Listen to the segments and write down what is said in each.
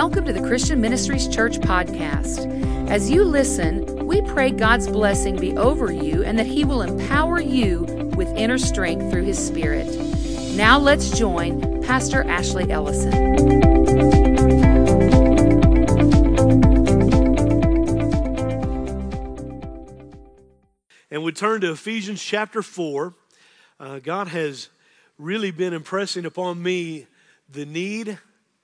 Welcome to the Christian Ministries Church podcast. As you listen, we pray God's blessing be over you and that He will empower you with inner strength through His Spirit. Now let's join Pastor Ashley Ellison. And we turn to Ephesians chapter 4. God has really been impressing upon me the need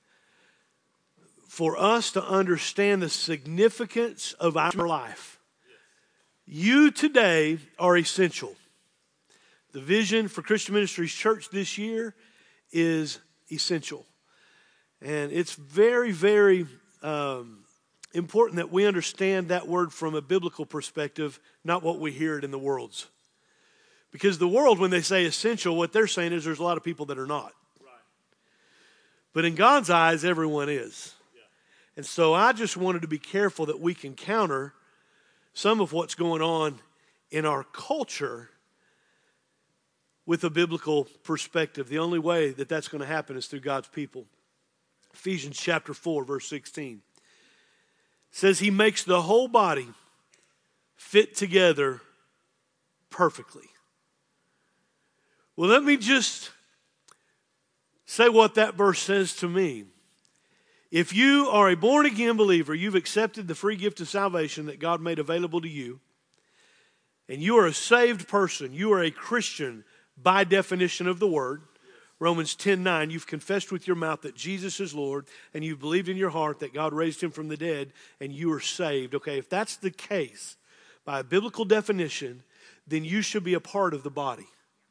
for us to understand the significance of our life. You today are essential. The vision for Christian Ministries Church this year is essential. And it's very, very important that we understand that word from a biblical perspective, not what we hear it in the world's. Because the world, when they say essential, what they're saying is there's a lot of people that are not. Right. But in God's eyes, everyone is. Yeah. And so I just wanted to be careful that we can counter some of what's going on in our culture with a biblical perspective. The only way that that's going to happen is through God's people. Ephesians chapter 4, verse 16. Says He makes the whole body fit together perfectly. Well, let me just say what that verse says to me. If you are a born-again believer, you've accepted the free gift of salvation that God made available to you, and you are a saved person, you are a Christian by definition of the word. Romans 10:9, you've confessed with your mouth that Jesus is Lord, and you've believed in your heart that God raised Him from the dead, and you are saved. Okay, if that's the case, by a biblical definition, then you should be a part of the body.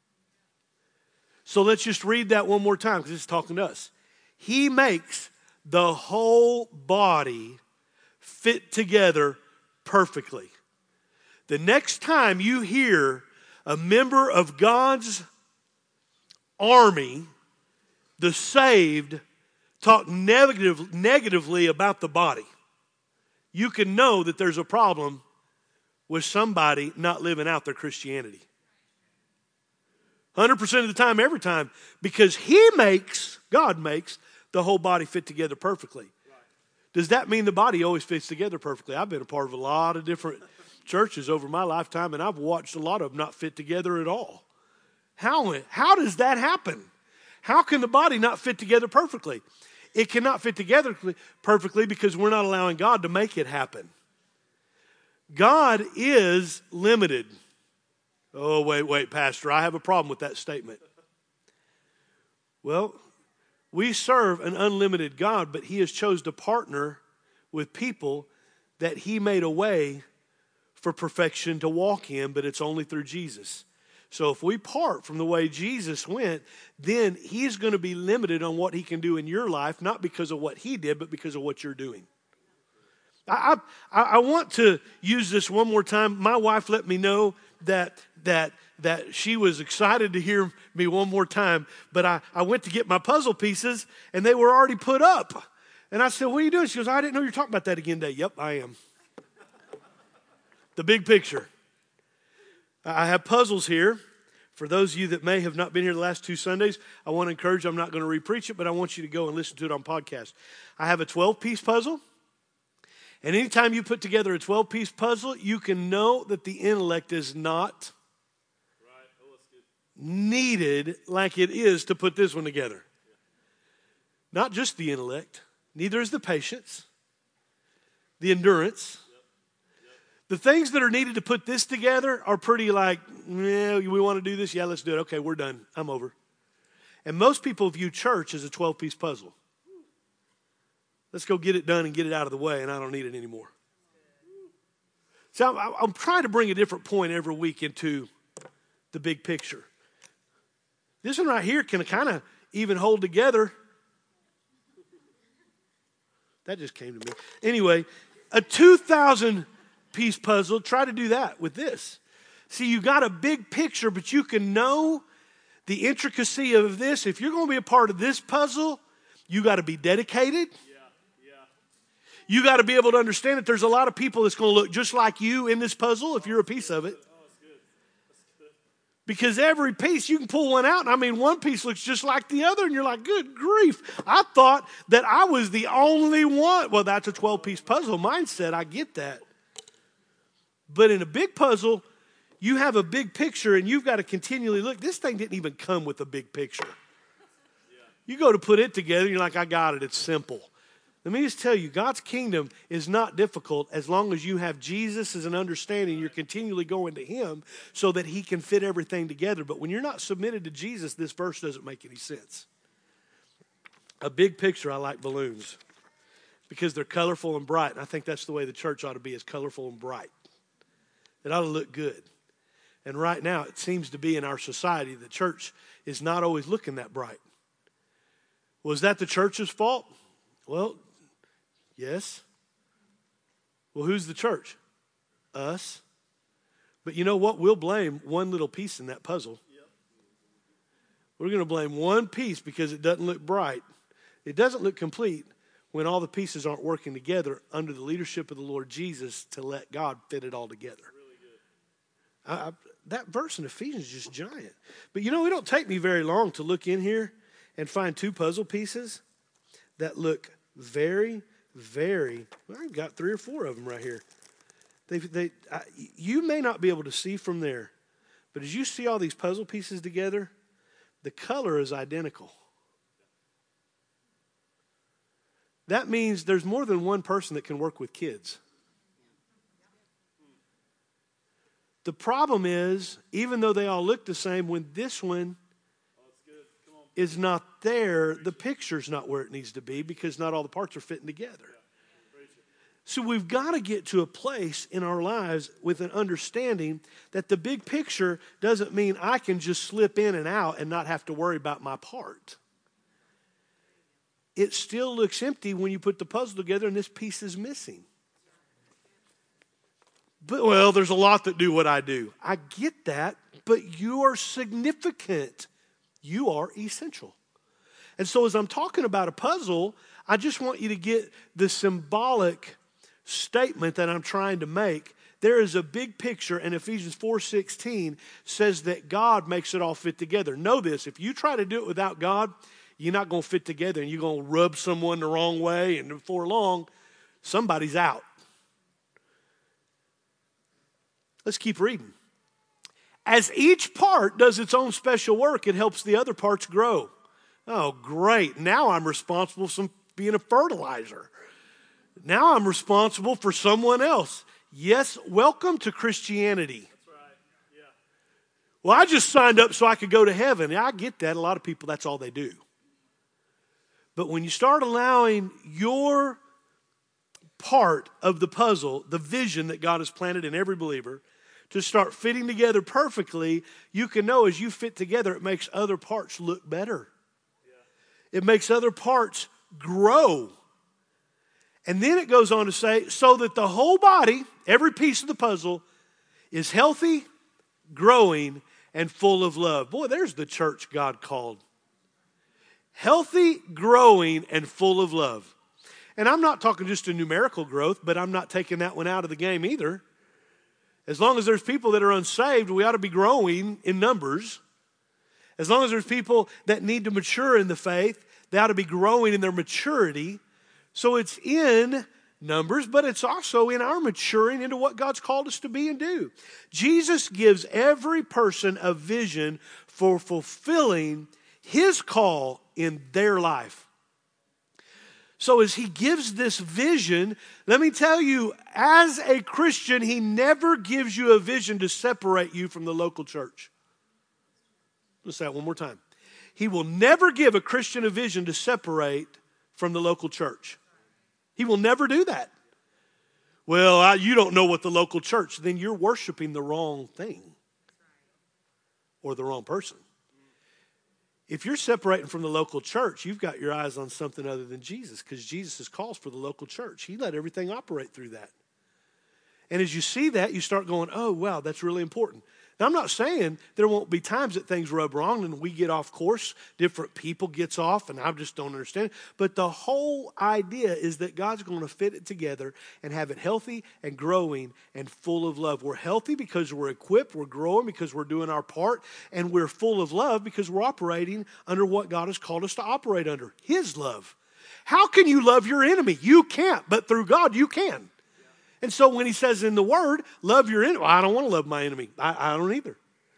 So let's just read that one more time because it's talking to us. He makes the whole body fit together perfectly. The next time you hear a member of God's army, the saved, talk negatively about the body, you can know that there's a problem with somebody not living out their Christianity. 100% of the time, every time, because God makes the whole body fit together perfectly. Does that mean the body always fits together perfectly? I've been a part of a lot of different churches over my lifetime, and I've watched a lot of them not fit together at all. How does that happen? How can the body not fit together perfectly? It cannot fit together perfectly because we're not allowing God to make it happen. God is limited. Oh, wait, Pastor, I have a problem with that statement. Well, we serve an unlimited God, but He has chosen to partner with people that He made a way for perfection to walk in, but it's only through Jesus. So if we part from the way Jesus went, then He's going to be limited on what He can do in your life, not because of what He did, but because of what you're doing. I want to use this one more time. My wife let me know that she was excited to hear me one more time, but I went to get my puzzle pieces, and they were already put up. And I said, what are you doing? She goes, I didn't know you were talking about that again today. Yep, I am. The big picture. I have puzzles here. For those of you that may have not been here the last 2 Sundays, I want to encourage you, I'm not going to re-preach it, but I want you to go and listen to it on podcast. I have a 12-piece puzzle. And anytime you put together a 12-piece puzzle, you can know that the intellect is not needed like it is to put this one together. Not just the intellect. Neither is the patience, the endurance. The things that are needed to put this together are pretty like, yeah, we want to do this? Yeah, let's do it. Okay, we're done. I'm over. And most people view church as a 12-piece puzzle. Let's go get it done and get it out of the way, and I don't need it anymore. So I'm trying to bring a different point every week into the big picture. This one right here can kind of even hold together. That just came to me. Anyway, a 2,000-piece puzzle, try to do that with this. See, you got a big picture, but you can know the intricacy of this. If you're going to be a part of this puzzle, you got to be dedicated. You got to be able to understand that there's a lot of people that's going to look just like you in this puzzle if you're a piece of it. Because every piece, you can pull one out, and I mean, one piece looks just like the other, and you're like, good grief. I thought that I was the only one. Well, that's a 12-piece puzzle mindset. I get that. But in a big puzzle, you have a big picture, and you've got to continually look. This thing didn't even come with a big picture. You go to put it together, and you're like, I got it. It's simple. Let me just tell you, God's kingdom is not difficult as long as you have Jesus as an understanding. You're continually going to him so that he can fit everything together. But when you're not submitted to Jesus, this verse doesn't make any sense. A big picture, I like balloons because they're colorful and bright. And I think that's the way the church ought to be, is colorful and bright. It ought to look good. And right now, it seems to be in our society, the church is not always looking that bright. Was that the church's fault? Well, yes. Well, who's the church? Us. But you know what? We'll blame one little piece in that puzzle. We're going to blame one piece because it doesn't look bright. It doesn't look complete when all the pieces aren't working together under the leadership of the Lord Jesus to let God fit it all together. Really good. That verse in Ephesians is just giant. But you know, it don't take me very long to look in here and find two puzzle pieces that look very, well, I've got 3 or 4 of them right here. You may not be able to see from there, but as you see all these puzzle pieces together, the color is identical. That means there's more than one person that can work with kids. The problem is, even though they all look the same, when this one is not there, the picture's not where it needs to be because not all the parts are fitting together. So we've got to get to a place in our lives with an understanding that the big picture doesn't mean I can just slip in and out and not have to worry about my part. It still looks empty when you put the puzzle together and this piece is missing. But, well, there's a lot that do what I do. I get that, but you are significant. You are essential. And so as I'm talking about a puzzle, I just want you to get the symbolic statement that I'm trying to make. There is a big picture, and Ephesians 4:16 says that God makes it all fit together. Know this, if you try to do it without God, you're not going to fit together, and you're going to rub someone the wrong way, and before long, somebody's out. Let's keep reading. As each part does its own special work, it helps the other parts grow. Oh, great. Now I'm responsible for being a fertilizer. Now I'm responsible for someone else. Yes, welcome to Christianity. That's right. Yeah. Well, I just signed up so I could go to heaven. Yeah, I get that. A lot of people, that's all they do. But when you start allowing your part of the puzzle, the vision that God has planted in every believer, to start fitting together perfectly, you can know as you fit together, it makes other parts look better. Yeah. It makes other parts grow. And then it goes on to say, so that the whole body, every piece of the puzzle, is healthy, growing, and full of love. Boy, there's the church God called. Healthy, growing, and full of love. And I'm not talking just a numerical growth, but I'm not taking that one out of the game either. As long as there's people that are unsaved, we ought to be growing in numbers. As long as there's people that need to mature in the faith, they ought to be growing in their maturity. So it's in numbers, but it's also in our maturing into what God's called us to be and do. Jesus gives every person a vision for fulfilling his call in their life. So as he gives this vision, let me tell you, as a Christian, he never gives you a vision to separate you from the local church. Let's say that one more time. He will never give a Christian a vision to separate from the local church. He will never do that. Well, you don't know what the local church, then you're worshiping the wrong thing or the wrong person. If you're separating from the local church, you've got your eyes on something other than Jesus, because Jesus calls for the local church. He let everything operate through that. And as you see that, you start going, oh, wow, that's really important. Now, I'm not saying there won't be times that things rub wrong and we get off course, different people gets off, and I just don't understand. But the whole idea is that God's going to fit it together and have it healthy and growing and full of love. We're healthy because we're equipped, we're growing because we're doing our part, and we're full of love because we're operating under what God has called us to operate under, His love. How can you love your enemy? You can't, but through God you can. And so when he says in the Word, love your enemy, well, I don't want to love my enemy. I don't either.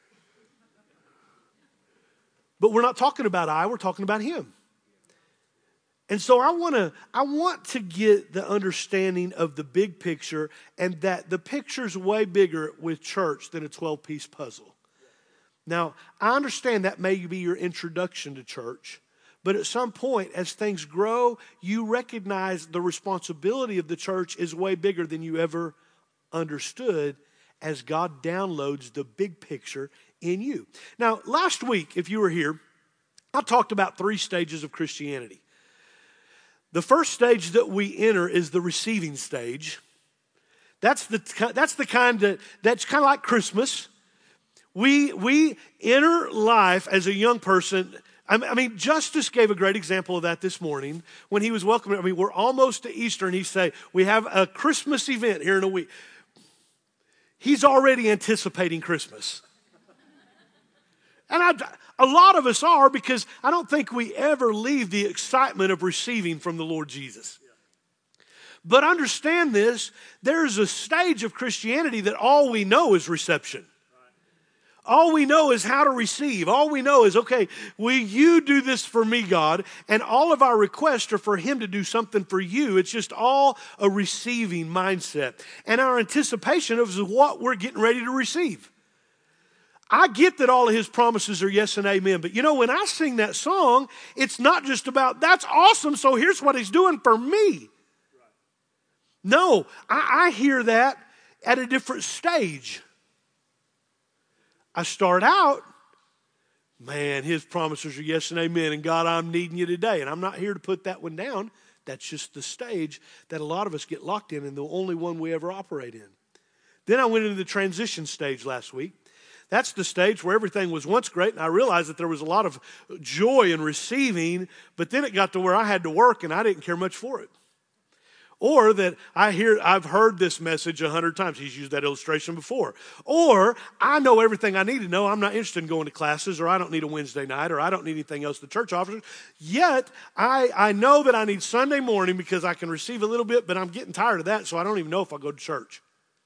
But we're not talking about we're talking about him. And so I want to get the understanding of the big picture, and that the picture's way bigger with church than a 12-piece puzzle. Now, I understand that may be your introduction to church. But at some point, as things grow, you recognize the responsibility of the church is way bigger than you ever understood as God downloads the big picture in you. Now, last week, if you were here, I talked about 3 stages of Christianity. The first stage that we enter is the receiving stage. That's the kind that's kind of like Christmas. We enter life as a young person. I mean, Justice gave a great example of that this morning when he was welcoming. I mean, we're almost to Easter, and he say, we have a Christmas event here in a week. He's already anticipating Christmas. And a lot of us are, because I don't think we ever leave the excitement of receiving from the Lord Jesus. But understand this, there's a stage of Christianity that all we know is reception. All we know is how to receive. All we know is, okay, will you do this for me, God? And all of our requests are for him to do something for you. It's just all a receiving mindset. And our anticipation of what we're getting ready to receive. I get that all of his promises are yes and amen. But you know, when I sing that song, it's not just about, that's awesome, so here's what he's doing for me. No, I hear that at a different stage. I start out, man, his promises are yes and amen, and God, I'm needing you today. And I'm not here to put that one down. That's just the stage that a lot of us get locked in, and the only one we ever operate in. Then I went into the transition stage last week. That's the stage where everything was once great, and I realized that there was a lot of joy in receiving, but then it got to where I had to work, and I didn't care much for it. Or that I've heard this message 100 times. He's used that illustration before. Or I know everything I need to know. I'm not interested in going to classes, or I don't need a Wednesday night, or I don't need anything else the church offers. Yet I know that I need Sunday morning because I can receive a little bit, but I'm getting tired of that, so I don't even know if I'll go to church.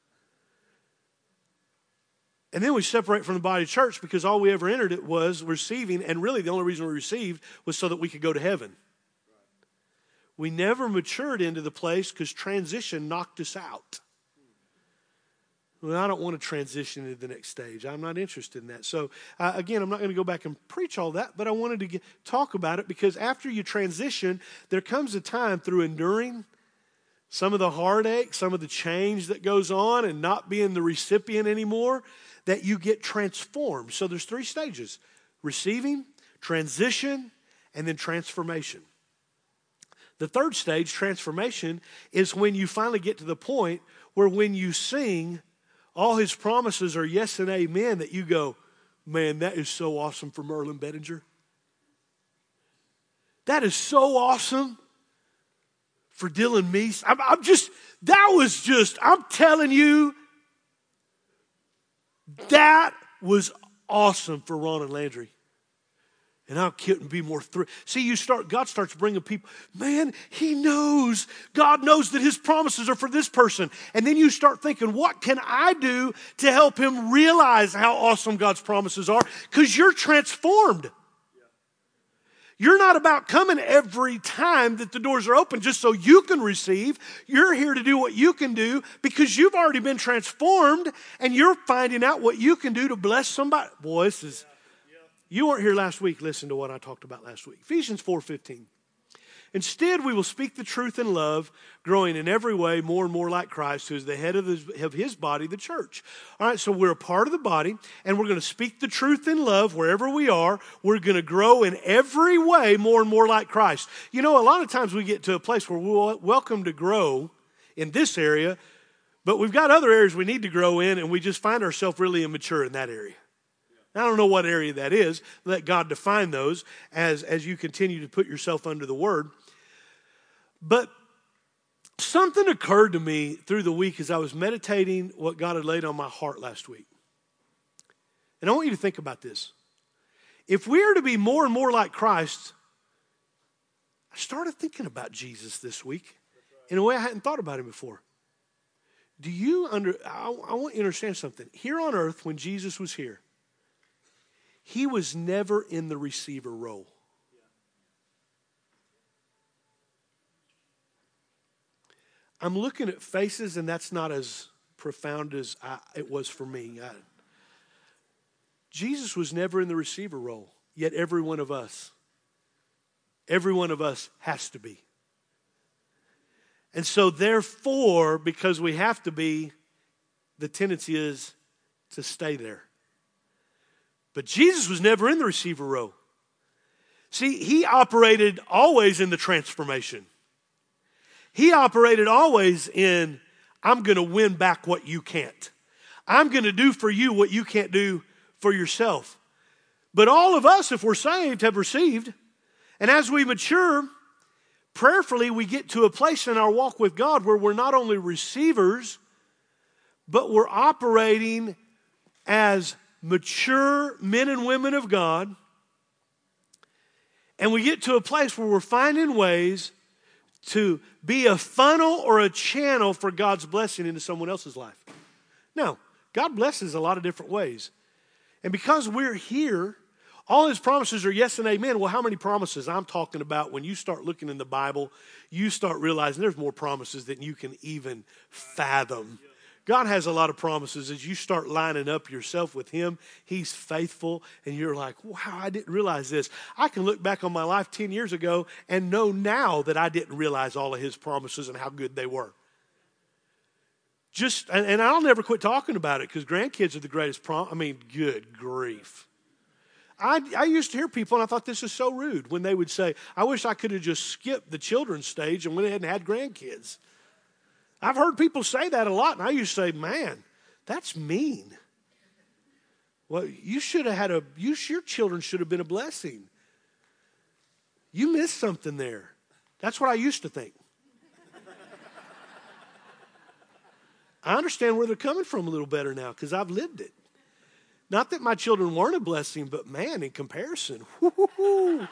And then we separate from the body of church because all we ever entered it was receiving, and really the only reason we received was so that we could go to heaven. We never matured into the place because transition knocked us out. Well, I don't want to transition into the next stage. I'm not interested in that. So, again, I'm not going to go back and preach all that, but I wanted to talk about it because after you transition, there comes a time through enduring some of the heartache, some of the change that goes on, and not being the recipient anymore, that you get transformed. So there's 3 stages: receiving, transition, and then transformation. The third stage, transformation, is when you finally get to the point where when you sing, all his promises are yes and amen, that you go, man, that is so awesome for Merlin Bettinger. That is so awesome for Dylan Meese. I'm telling you, that was awesome for Ron and Landry. And I couldn't be more thrilled. See, God starts bringing people. Man, God knows that his promises are for this person. And then you start thinking, what can I do to help him realize how awesome God's promises are? Because you're transformed. You're not about coming every time that the doors are open just so you can receive. You're here to do what you can do because you've already been transformed, and you're finding out what you can do to bless somebody. Boy, you weren't here last week. Listen to what I talked about last week. Ephesians 4:15. Instead, we will speak the truth in love, growing in every way more and more like Christ, who is the head of his body, the church. All right, so we're a part of the body, and we're going to speak the truth in love wherever we are. We're going to grow in every way more and more like Christ. You know, a lot of times we get to a place where we're welcome to grow in this area, But we've got other areas we need to grow in, and we just find ourselves really immature in that area. I don't know what area that is. Let God define those as you continue to put yourself under the Word. But something occurred to me through the week as I was meditating what God had laid on my heart last week. And I want you to think about this. If we are to be more and more like Christ, I started thinking about Jesus this week in a way I hadn't thought about him before. I want you to understand something. Here on earth, when Jesus was here, he was never in the receiver role. I'm looking at faces, and that's not as profound as it was for me. Jesus was never in the receiver role, yet every one of us has to be. And so therefore, because we have to be, the tendency is to stay there. But Jesus was never in the receiver role. See, he operated always in the transformation. He operated always in, I'm going to win back what you can't. I'm going to do for you what you can't do for yourself. But all of us, if we're saved, have received. And as we mature, prayerfully, we get to a place in our walk with God where we're not only receivers, but we're operating as mature men and women of God. And we get to a place where we're finding ways to be a funnel or a channel for God's blessing into someone else's life. Now, God blesses a lot of different ways. And because we're here, all his promises are yes and amen. Well, how many promises? I'm talking about when you start looking in the Bible, you start realizing there's more promises than you can even fathom. God has a lot of promises. As you start lining up yourself with him, he's faithful, and you're like, wow, I didn't realize this. I can look back on my life 10 years ago and know now that I didn't realize all of his promises and how good they were. And I'll never quit talking about it because grandkids are the greatest good grief. I used to hear people, and I thought this is so rude, when they would say, I wish I could have just skipped the children's stage and went ahead and had grandkids. I've heard people say that a lot, and I used to say, man, that's mean. Well, you should have had your children should have been a blessing. You missed something there. That's what I used to think. I understand where they're coming from a little better now because I've lived it. Not that my children weren't a blessing, but man, in comparison, whoo-hoo-hoo.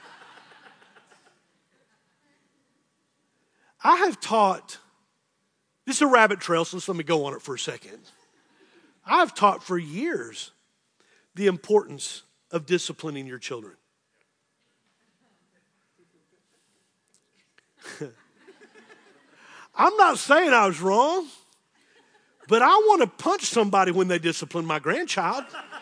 I have taught, this is a rabbit trail, so let me go on it for a second. I've taught for years the importance of disciplining your children. I'm not saying I was wrong, but I want to punch somebody when they discipline my grandchild.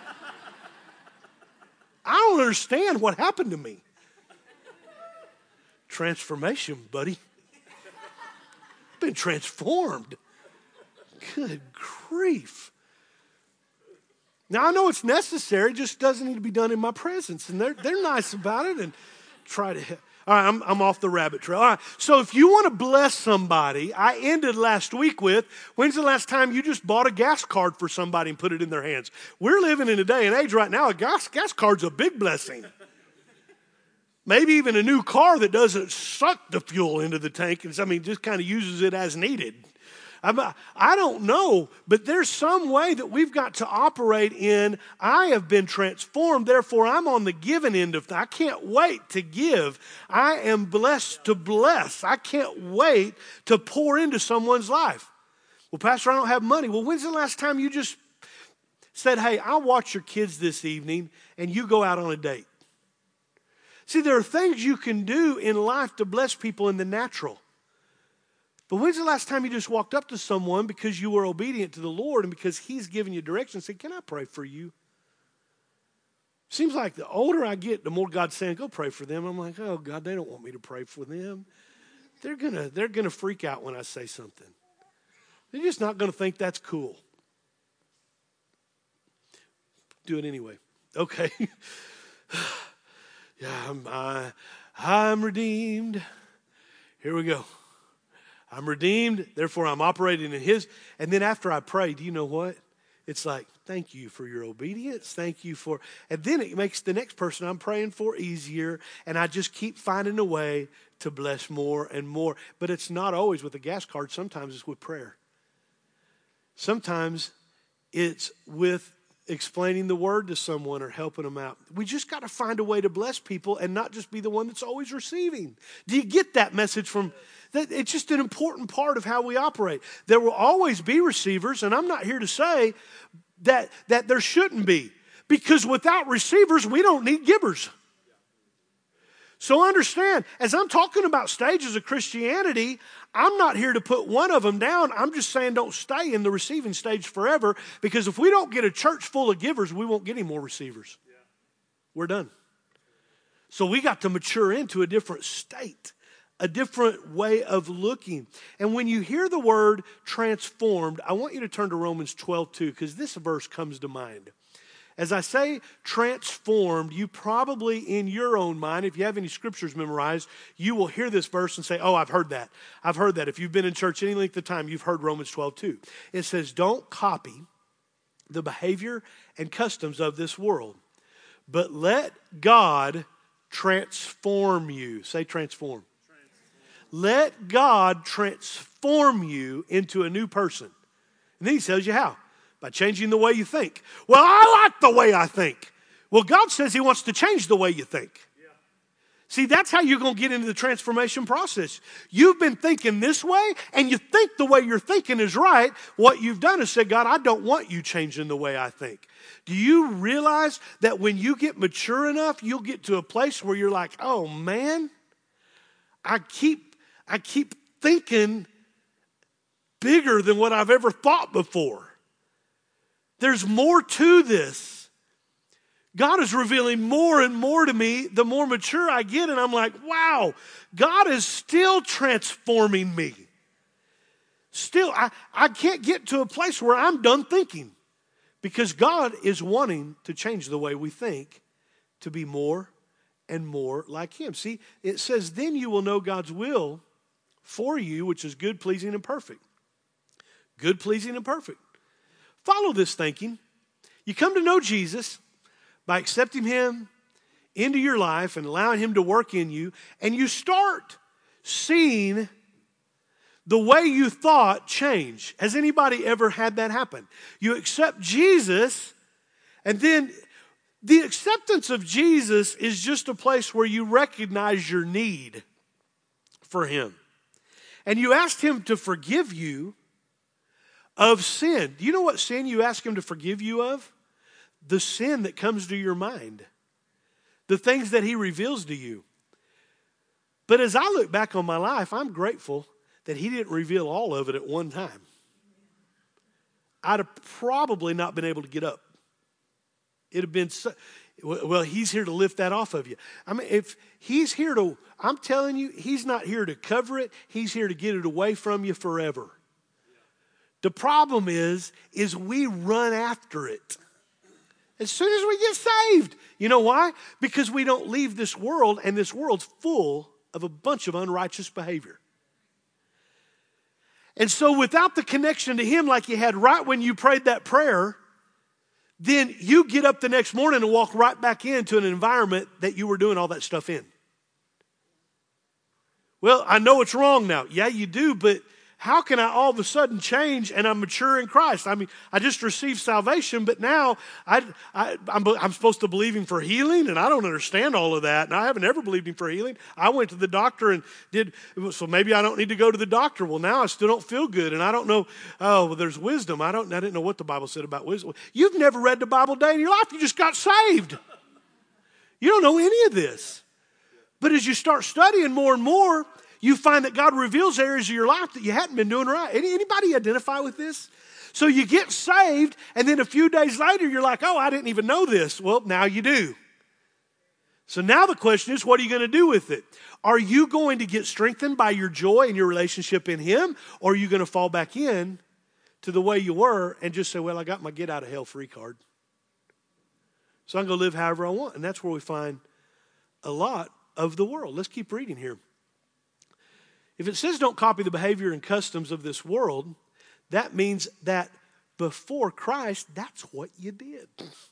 I don't understand what happened to me. Transformation, buddy. Been transformed. Good grief. Now I know it's necessary, it just doesn't need to be done in my presence. And they're nice about it and try to help. All right, I'm off the rabbit trail. All right, so if you want to bless somebody, I ended last week with, when's the last time you just bought a gas card for somebody and put it in their hands? We're living in a day and age right now, a gas card's a big blessing. Maybe even a new car that doesn't suck the fuel into the tank. Just kind of uses it as needed. I don't know, but there's some way that we've got to operate in, I have been transformed, therefore I'm on the giving end of things. I can't wait to give. I am blessed to bless. I can't wait to pour into someone's life. Well, Pastor, I don't have money. Well, when's the last time you just said, hey, I'll watch your kids this evening and you go out on a date? See, there are things you can do in life to bless people in the natural. But when's the last time you just walked up to someone because you were obedient to the Lord and because he's given you direction and said, can I pray for you? Seems like the older I get, the more God's saying, go pray for them. I'm like, oh, God, they don't want me to pray for them. They're gonna freak out when I say something. They're just not going to think that's cool. Do it anyway. Okay. Yeah, I'm redeemed. Here we go. I'm redeemed, therefore I'm operating in his. And then after I pray, do you know what? It's like, thank you for your obedience. Thank you for, and then it makes the next person I'm praying for easier. And I just keep finding a way to bless more and more. But it's not always with a gas card. Sometimes it's with prayer. Sometimes it's with explaining the word to someone or helping them out. We just got to find a way to bless people and not just be the one that's always receiving. Do you get that message from that? It's just an important part of how we operate. There will always be receivers, and I'm not here to say that there shouldn't be, because without receivers, we don't need givers. So understand, as I'm talking about stages of Christianity, I'm not here to put one of them down. I'm just saying don't stay in the receiving stage forever, because if we don't get a church full of givers, we won't get any more receivers. Yeah. We're done. So we got to mature into a different state, a different way of looking. And when you hear the word transformed, I want you to turn to Romans 12:2, because this verse comes to mind. As I say transformed, you probably in your own mind, if you have any scriptures memorized, you will hear this verse and say, oh, I've heard that. I've heard that. If you've been in church any length of time, you've heard Romans 12:2. It says, don't copy the behavior and customs of this world, but let God transform you. Say transform. Let God transform you into a new person. And then he tells you how. By changing the way you think. Well, I like the way I think. Well, God says he wants to change the way you think. Yeah. See, that's how you're going to get into the transformation process. You've been thinking this way, and you think the way you're thinking is right. What you've done is said, God, I don't want you changing the way I think. Do you realize that when you get mature enough, you'll get to a place where you're like, oh man, I keep thinking bigger than what I've ever thought before. There's more to this. God is revealing more and more to me the more mature I get, and I'm like, wow, God is still transforming me. Still, I can't get to a place where I'm done thinking, because God is wanting to change the way we think to be more and more like him. See, it says, then you will know God's will for you, which is good, pleasing, and perfect. Good, pleasing, and perfect. Follow this thinking. You come to know Jesus by accepting him into your life and allowing him to work in you, and you start seeing the way you thought change. Has anybody ever had that happen? You accept Jesus, and then the acceptance of Jesus is just a place where you recognize your need for him. And you ask him to forgive you of sin. Do you know what sin you ask him to forgive you of? The sin that comes to your mind. The things that he reveals to you. But as I look back on my life, I'm grateful that he didn't reveal all of it at one time. I'd have probably not been able to get up. It'd have been so, well, he's here to lift that off of you. I mean, if he's here to, I'm telling you, he's not here to cover it. He's here to get it away from you forever. The problem is we run after it as soon as we get saved. You know why? Because we don't leave this world, and this world's full of a bunch of unrighteous behavior. And so without the connection to him like you had right when you prayed that prayer, then you get up the next morning and walk right back into an environment that you were doing all that stuff in. Well, I know it's wrong now. Yeah, you do, but how can I all of a sudden change and I'm mature in Christ? I mean, I just received salvation, but now I'm supposed to believe him for healing, and I don't understand all of that. And I haven't ever believed him for healing. I went to the doctor and so maybe I don't need to go to the doctor. Well, now I still don't feel good, and I don't know. Oh, well, there's wisdom. I didn't know what the Bible said about wisdom. You've never read the Bible a day in your life. You just got saved. You don't know any of this. But as you start studying more and more, you find that God reveals areas of your life that you hadn't been doing right. Anybody identify with this? So you get saved, and then a few days later, you're like, oh, I didn't even know this. Well, now you do. So now the question is, what are you going to do with it? Are you going to get strengthened by your joy and your relationship in him, or are you going to fall back in to the way you were and just say, well, I got my get out of hell free card, so I'm going to live however I want? And that's where we find a lot of the world. Let's keep reading here. If it says don't copy the behavior and customs of this world, that means that before Christ, that's what you did.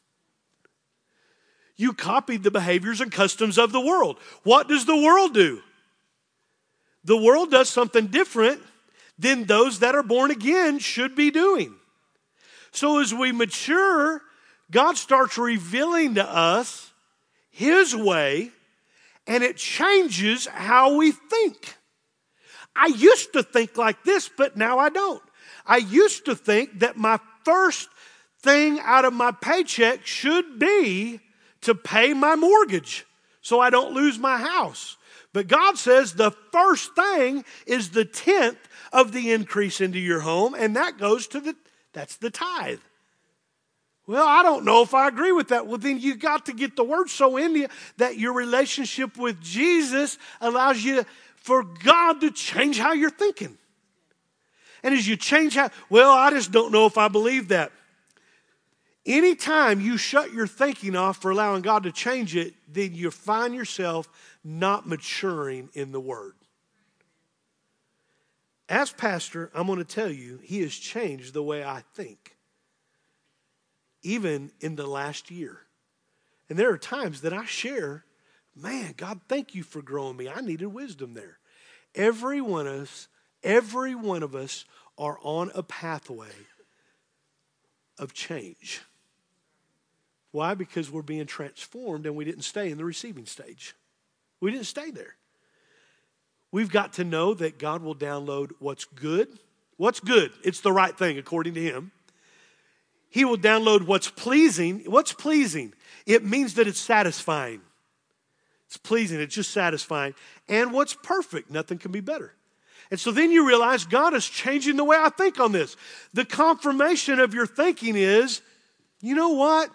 You copied the behaviors and customs of the world. What does the world do? The world does something different than those that are born again should be doing. So as we mature, God starts revealing to us His way, and it changes how we think. I used to think like this, but now I don't. I used to think that my first thing out of my paycheck should be to pay my mortgage so I don't lose my house. But God says the first thing is the 10th of the increase into your home, and that goes to that's the tithe. Well, I don't know if I agree with that. Well, then you got to get the word so in you that your relationship with Jesus allows you for God to change how you're thinking. And as you change how, well, I just don't know if I believe that. Anytime you shut your thinking off for allowing God to change it, then you find yourself not maturing in the Word. As pastor, I'm going to tell you, He has changed the way I think, even in the last year. And there are times that I share, man, God, thank you for growing me. I needed wisdom there. Every one of us are on a pathway of change. Why? Because we're being transformed and we didn't stay in the receiving stage. We didn't stay there. We've got to know that God will download what's good. What's good? It's the right thing according to Him. He will download what's pleasing. What's pleasing? It means that it's satisfying. It's pleasing. It's just satisfying. And what's perfect? Nothing can be better. And so then you realize God is changing the way I think on this. The confirmation of your thinking is, you know what?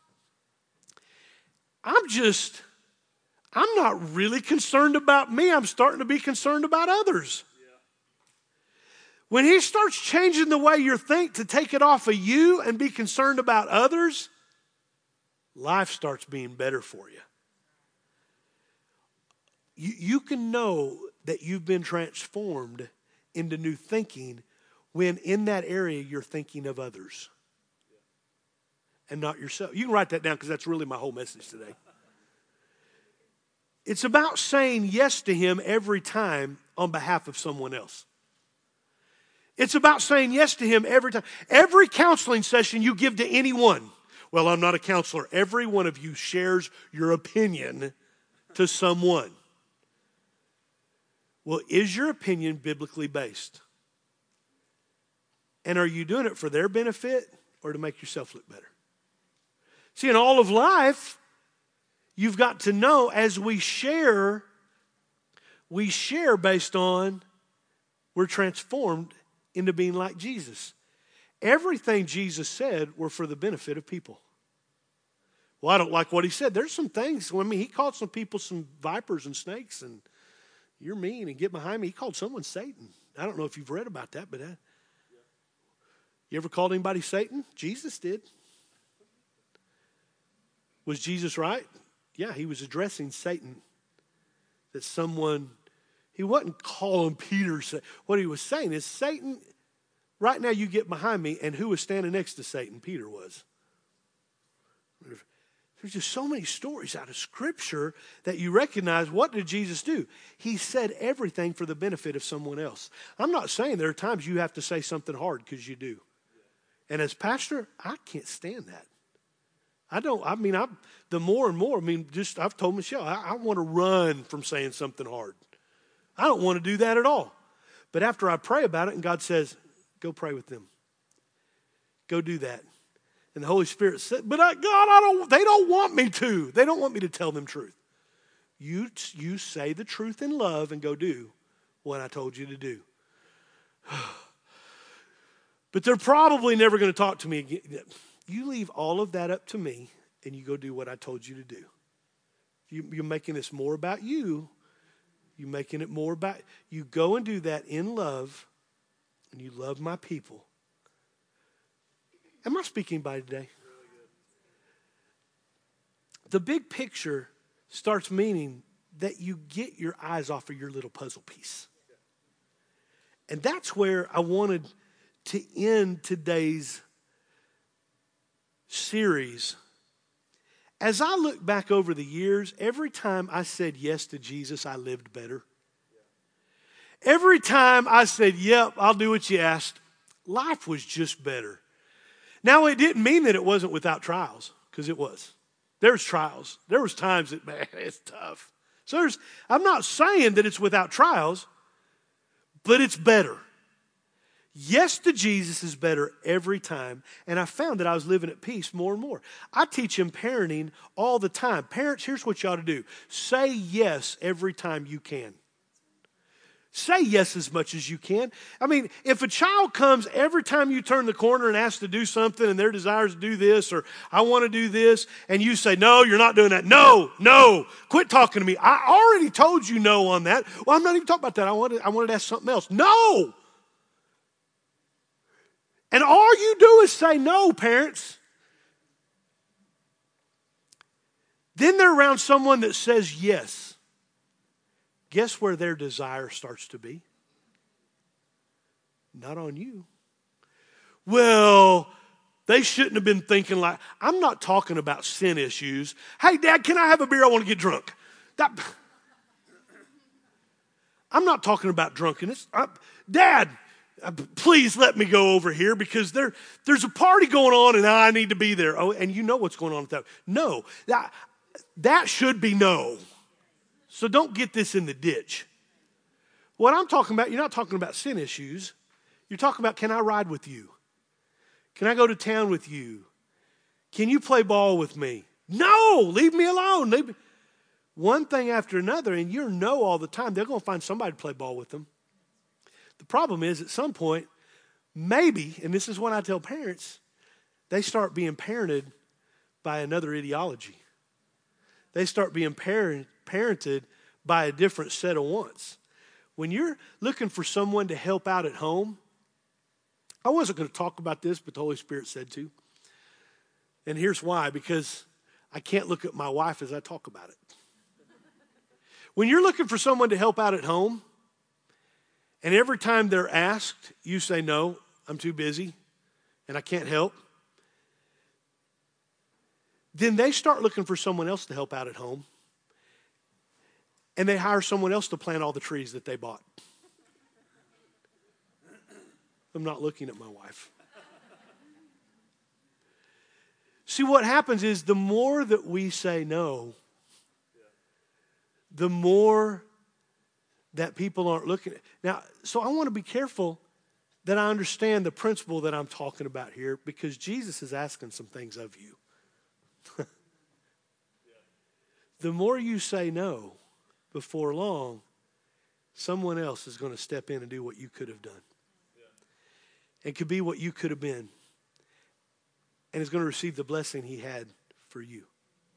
I'm not really concerned about me. I'm starting to be concerned about others. Yeah. When He starts changing the way you think to take it off of you and be concerned about others, life starts being better for you. You can know that you've been transformed into new thinking when in that area you're thinking of others and not yourself. You can write that down because that's really my whole message today. It's about saying yes to Him every time on behalf of someone else. It's about saying yes to Him every time. Every counseling session you give to anyone. Well, I'm not a counselor. Every one of you shares your opinion to someone. Well, is your opinion biblically based? And are you doing it for their benefit or to make yourself look better? See, in all of life, you've got to know as we share based on we're transformed into being like Jesus. Everything Jesus said were for the benefit of people. Well, I don't like what He said. There's some things, He called some people some vipers and snakes and you're mean and get behind me. He called someone Satan. I don't know if you've read about that, but you ever called anybody Satan? Jesus did. Was Jesus right? Yeah, He was addressing Satan. That He wasn't calling Peter. What He was saying is, Satan, right now you get behind me, and who was standing next to Satan? Peter was. There's just so many stories out of Scripture that you recognize, what did Jesus do? He said everything for the benefit of someone else. I'm not saying there are times you have to say something hard, because you do. And as pastor, I can't stand that. The more and more, I've told Michelle, I want to run from saying something hard. I don't want to do that at all. But after I pray about it and God says, go pray with them. Go do that. And the Holy Spirit said, but they don't want me to. They don't want me to tell them truth. You say the truth in love and go do what I told you to do. But they're probably never going to talk to me again. You leave all of that up to me and you go do what I told you to do. You're making this more about you. You're making it more about, you go and do that in love and you love my people. Am I speaking by today? The big picture starts meaning that you get your eyes off of your little puzzle piece. And that's where I wanted to end today's series. As I look back over the years, every time I said yes to Jesus, I lived better. Every time I said, yep, I'll do what you asked, life was just better. Now, it didn't mean that it wasn't without trials, because it was. There's trials. There was times that, man, it's tough. So I'm not saying that it's without trials, but it's better. Yes to Jesus is better every time. And I found that I was living at peace more and more. I teach them parenting all the time. Parents, here's what you ought to do. Say yes every time you can. Say yes as much as you can. I mean, if a child comes every time you turn the corner and asks to do something and their desire is to do this or I want to do this, and you say, no, you're not doing that. No, quit talking to me. I already told you no on that. Well, I'm not even talking about that. I wanted to ask something else. No. And all you do is say no, parents. Then they're around someone that says yes. Guess where their desire starts to be? Not on you. Well, they shouldn't have been thinking like, I'm not talking about sin issues. Hey, Dad, can I have a beer? I want to get drunk. I'm not talking about drunkenness. Dad, please let me go over here because there's a party going on and I need to be there. Oh, and you know what's going on with that. No, that should be no. So don't get this in the ditch. What I'm talking about, you're not talking about sin issues. You're talking about, can I ride with you? Can I go to town with you? Can you play ball with me? No, leave me alone. One thing after another, and you're no all the time. They're going to find somebody to play ball with them. The problem is at some point, maybe, and this is what I tell parents, they start being parented by another ideology. They start being parented by a different set of wants. When you're looking for someone to help out at home, I wasn't going to talk about this, but the Holy Spirit said to. And here's why, because I can't look at my wife as I talk about it. When you're looking for someone to help out at home, and every time they're asked, you say, no, I'm too busy, and I can't help, then they start looking for someone else to help out at home. And they hire someone else to plant all the trees that they bought. I'm not looking at my wife. See, what happens is the more that we say no, the more that people aren't looking at. Now, so I want to be careful that I understand the principle that I'm talking about here because Jesus is asking some things of you. The more you say no, before long, someone else is going to step in and do what you could have done. It could be what you could have been. And is going to receive the blessing he had for you.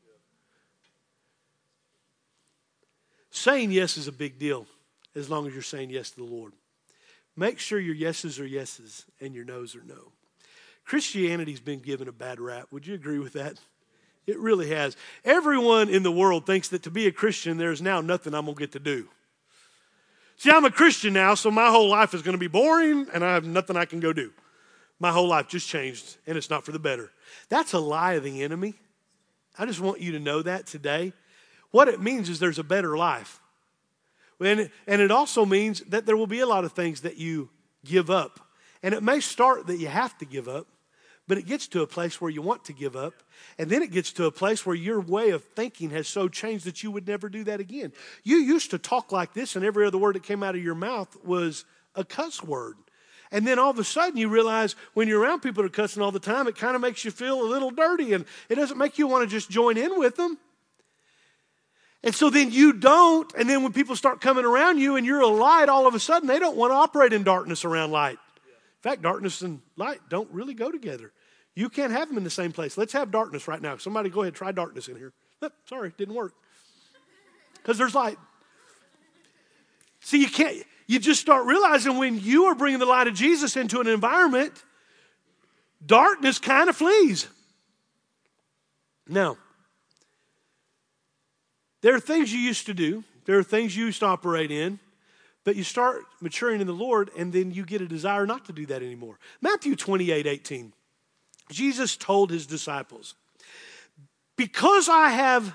Saying yes is a big deal as long as you're saying yes to the Lord. Make sure your yeses are yeses and your nos are no. Christianity's been given a bad rap. Would you agree with that? It really has. Everyone in the world thinks that to be a Christian, there's now nothing I'm going to get to do. See, I'm a Christian now, so my whole life is going to be boring, and I have nothing I can go do. My whole life just changed, and it's not for the better. That's a lie of the enemy. I just want you to know that today. What it means is there's a better life. And it also means that there will be a lot of things that you give up. And it may start that you have to give up, but it gets to a place where you want to give up. And then it gets to a place where your way of thinking has so changed that you would never do that again. You used to talk like this and every other word that came out of your mouth was a cuss word. And then all of a sudden you realize when you're around people that are cussing all the time, it kind of makes you feel a little dirty and it doesn't make you want to just join in with them. And so then you don't, and then when people start coming around you and you're a light, all of a sudden they don't want to operate in darkness around light. In fact, darkness and light don't really go together. You can't have them in the same place. Let's have darkness right now. Somebody go ahead, try darkness in here. Oh, sorry, didn't work. Because there's light. See, you just start realizing when you are bringing the light of Jesus into an environment, darkness kind of flees. Now, there are things you used to do. There are things you used to operate in. But you start maturing in the Lord, and then you get a desire not to do that anymore. Matthew 28:18. Jesus told his disciples, because I have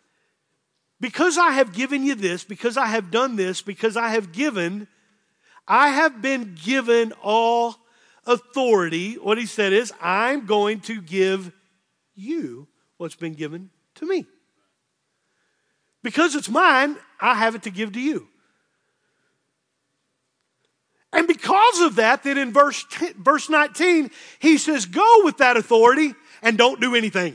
given you this, because I have done this, because I have been given all authority. What he said is, I'm going to give you what's been given to me. Because it's mine, I have it to give to you. And because of that, then in verse 19, he says, go with that authority and don't do anything.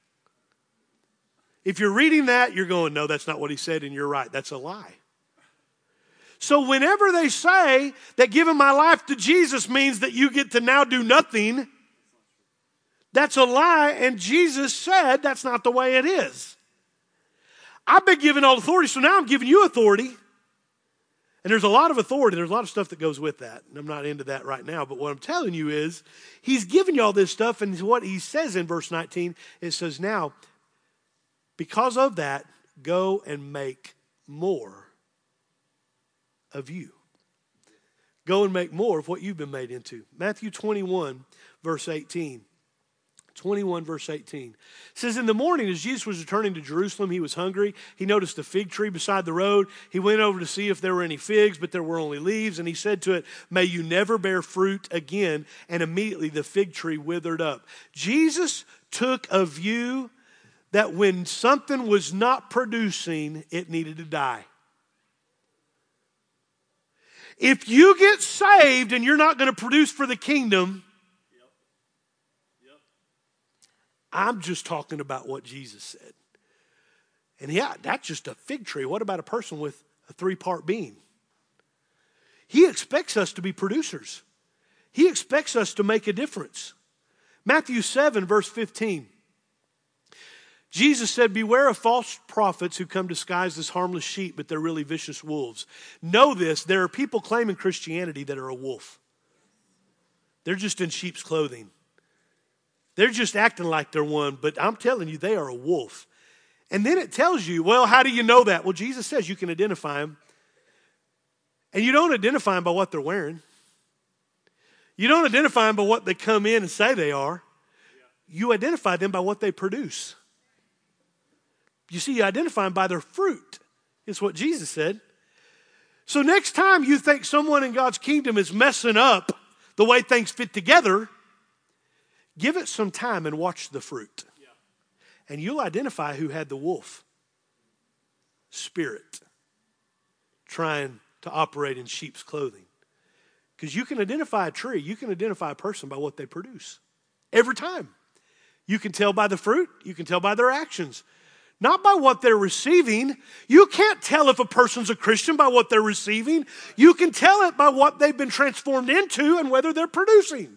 If you're reading that, you're going, no, that's not what he said, and you're right. That's a lie. So whenever they say that giving my life to Jesus means that you get to now do nothing, that's a lie, and Jesus said that's not the way it is. I've been given all authority, so now I'm giving you authority. And there's a lot of authority. There's a lot of stuff that goes with that. And I'm not into that right now. But what I'm telling you is he's giving you all this stuff. And what he says in verse 19, it says, now, because of that, go and make more of you. Go and make more of what you've been made into. Matthew 21, verse 18. 21 verse 18. It says, in the morning as Jesus was returning to Jerusalem, he was hungry. He noticed a fig tree beside the road. He went over to see if there were any figs, but there were only leaves. And he said to it, may you never bear fruit again. And immediately the fig tree withered up. Jesus took a view that when something was not producing, it needed to die. If you get saved and you're not going to produce for the kingdom, I'm just talking about what Jesus said. And yeah, that's just a fig tree. What about a person with a 3-part being? He expects us to be producers. He expects us to make a difference. Matthew 7, verse 15. Jesus said, beware of false prophets who come disguised as harmless sheep, but they're really vicious wolves. Know this, there are people claiming Christianity that are a wolf. They're just in sheep's clothing. They're just acting like they're one, but I'm telling you, they are a wolf. And then it tells you, well, how do you know that? Well, Jesus says you can identify them. And you don't identify them by what they're wearing. You don't identify them by what they come in and say they are. You identify them by what they produce. You see, you identify them by their fruit, is what Jesus said. So next time you think someone in God's kingdom is messing up the way things fit together, give it some time and watch the fruit. Yeah. And you'll identify who had the wolf spirit trying to operate in sheep's clothing. Because you can identify a tree, you can identify a person by what they produce. Every time. You can tell by the fruit, you can tell by their actions. Not by what they're receiving. You can't tell if a person's a Christian by what they're receiving. You can tell it by what they've been transformed into and whether they're producing.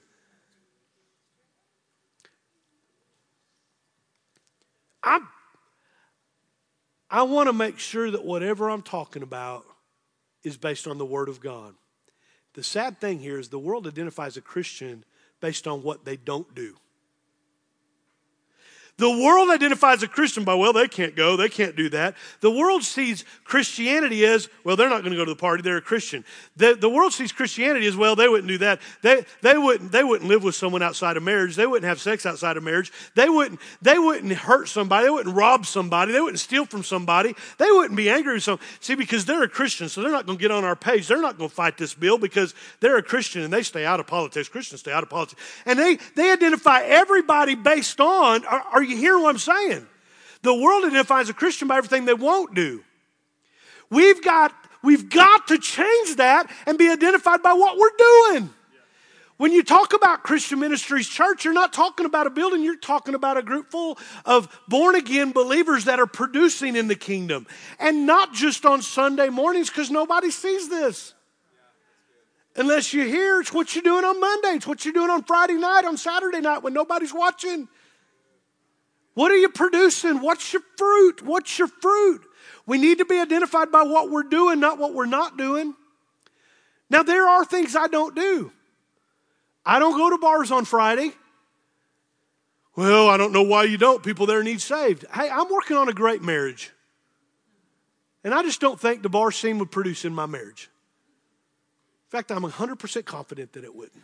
I want to make sure that whatever I'm talking about is based on the Word of God. The sad thing here is the world identifies a Christian based on what they don't do. The world identifies a Christian by, well, they can't go, they can't do that. The world sees Christianity as, well, they're not going to go to the party, they're a Christian. The world sees Christianity as, well, they wouldn't do that. They wouldn't live with someone outside of marriage. They wouldn't have sex outside of marriage. They wouldn't hurt somebody. They wouldn't rob somebody. They wouldn't steal from somebody. They wouldn't be angry with someone. See, because they're a Christian, so they're not going to get on our page. They're not going to fight this bill because they're a Christian and they stay out of politics. Christians stay out of politics. And they identify everybody based on, are you hearing what I'm saying? The world identifies a Christian by everything they won't do. We've got to change that and be identified by what we're doing. When you talk about Christian Ministries Church, you're not talking about a building, you're talking about a group full of born-again believers that are producing in the kingdom. And not just on Sunday mornings, because nobody sees this. Unless you're here, it's what you're doing on Monday, it's what you're doing on Friday night, on Saturday night when nobody's watching. What are you producing? What's your fruit? What's your fruit? We need to be identified by what we're doing, not what we're not doing. Now, there are things I don't do. I don't go to bars on Friday. Well, I don't know why you don't. People there need saved. Hey, I'm working on a great marriage. And I just don't think the bar scene would produce in my marriage. fact, I'm 100% confident that it wouldn't.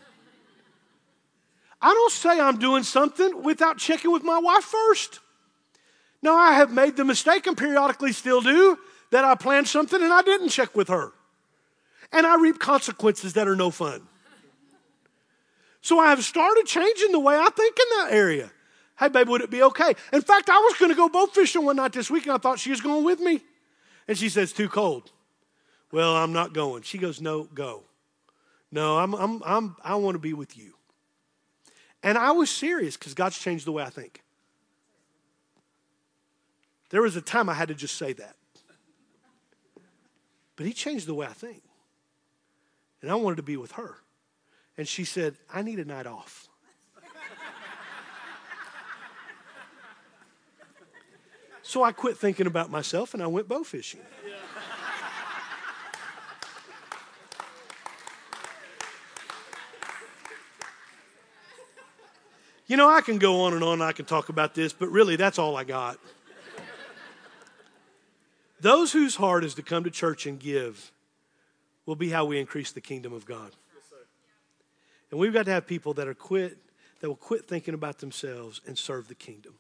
I don't say I'm doing something without checking with my wife first. Now, I have made the mistake, and periodically still do, that I planned something and I didn't check with her. And I reap consequences that are no fun. So I have started changing the way I think in that area. Hey, babe, would it be okay? In fact, I was going to go boat fishing one night this week, and I thought she was going with me. And she says, too cold. Well, I'm not going. She goes, no, go. No, I want to be with you. And I was serious because God's changed the way I think. There was a time I had to just say that. But he changed the way I think. And I wanted to be with her. And she said, I need a night off. So I quit thinking about myself and I went bow fishing. You know, I can go on and on, I can talk about this, but really that's all I got. Those whose heart is to come to church and give will be how we increase the kingdom of God. Yes, sir. And we've got to have people that will quit thinking about themselves and serve the kingdom.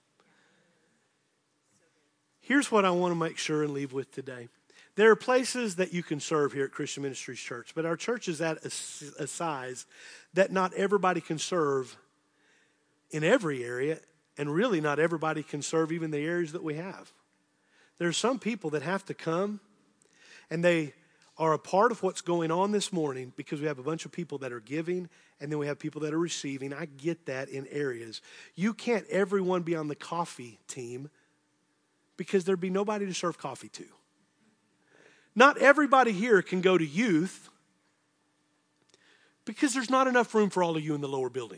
Here's what I want to make sure and leave with today. There are places that you can serve here at Christian Ministries Church, but our church is at a size that not everybody can serve in every area, and really not everybody can serve even the areas that we have. There are some people that have to come, and they are a part of what's going on this morning because we have a bunch of people that are giving, and then we have people that are receiving. I get that in areas. You can't everyone be on the coffee team because there'd be nobody to serve coffee to. Not everybody here can go to youth because there's not enough room for all of you in the lower building.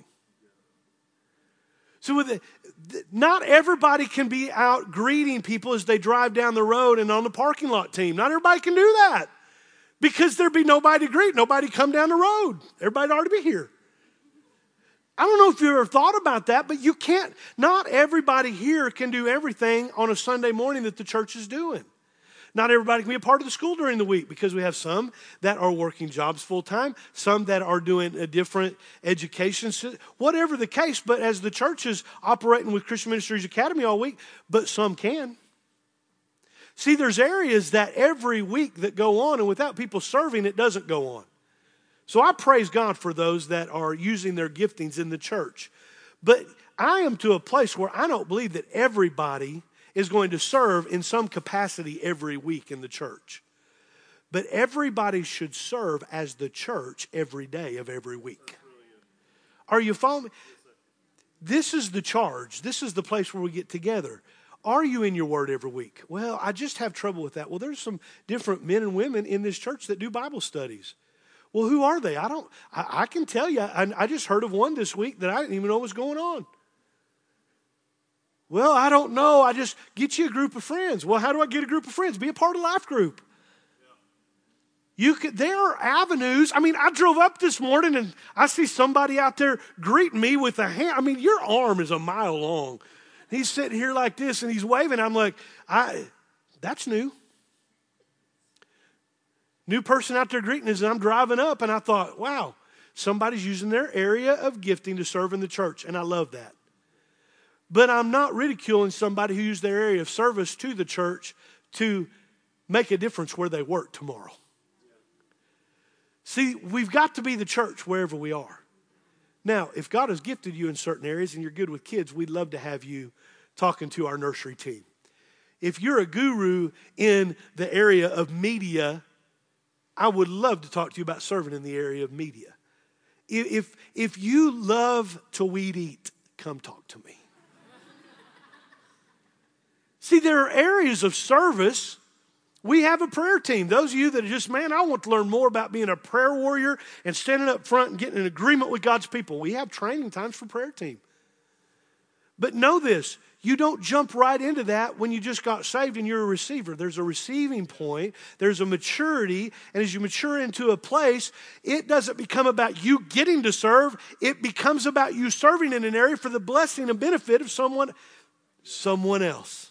So not everybody can be out greeting people as they drive down the road and on the parking lot team. Not everybody can do that because there'd be nobody to greet, nobody come down the road. Everybody ought to be here. I don't know if you ever thought about that, but you can't. Not everybody here can do everything on a Sunday morning that the church is doing. Not everybody can be a part of the school during the week because we have some that are working jobs full time, some that are doing a different education, whatever the case. But as the church is operating with Christian Ministries Academy all week, but some can. See, there's areas that every week that go on, and without people serving, it doesn't go on. So I praise God for those that are using their giftings in the church. But I am to a place where I don't believe that everybody is going to serve in some capacity every week in the church. But everybody should serve as the church every day of every week. Are you following me? This is the charge. This is the place where we get together. Are you in your word every week? Well, I just have trouble with that. Well, there's some different men and women in this church that do Bible studies. Well, who are they? I can tell you. I just heard of one this week that I didn't even know was going on. Well, I don't know. I just get you a group of friends. Well, how do I get a group of friends? Be a part of Life Group. There are avenues. I mean, I drove up this morning and I see somebody out there greeting me with a hand. I mean, your arm is a mile long. He's sitting here like this and he's waving. I'm like, that's new. New person out there greeting us, and I'm driving up and I thought, wow, somebody's using their area of gifting to serve in the church, and I love that. But I'm not ridiculing somebody who used their area of service to the church to make a difference where they work tomorrow. See, we've got to be the church wherever we are. Now, if God has gifted you in certain areas and you're good with kids, we'd love to have you talking to our nursery team. If you're a guru in the area of media, I would love to talk to you about serving in the area of media. If you love to weed eat, come talk to me. See, there are areas of service. We have a prayer team. Those of you that are just, man, I want to learn more about being a prayer warrior and standing up front and getting in agreement with God's people. We have training times for prayer team. But know this, you don't jump right into that when you just got saved and you're a receiver. There's a receiving point. There's a maturity. And as you mature into a place, it doesn't become about you getting to serve. It becomes about you serving in an area for the blessing and benefit of someone else.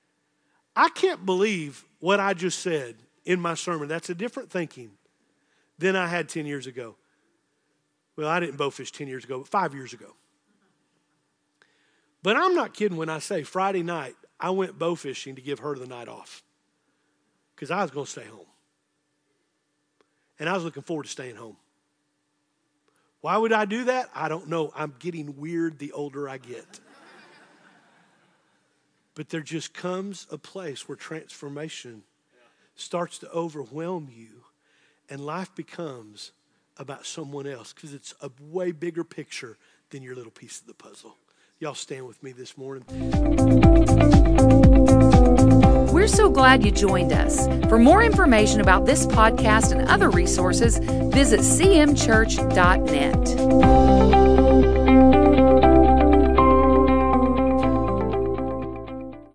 I can't believe what I just said in my sermon. That's a different thinking than I had 10 years ago. Well, I didn't bowfish 10 years ago, but 5 years ago. But I'm not kidding when I say Friday night, I went bow fishing to give her the night off because I was going to stay home. And I was looking forward to staying home. Why would I do that? I don't know. I'm getting weird the older I get. But there just comes a place where transformation starts to overwhelm you and life becomes about someone else because it's a way bigger picture than your little piece of the puzzle. Y'all stand with me this morning. We're so glad you joined us. For more information about this podcast and other resources, visit cmchurch.net.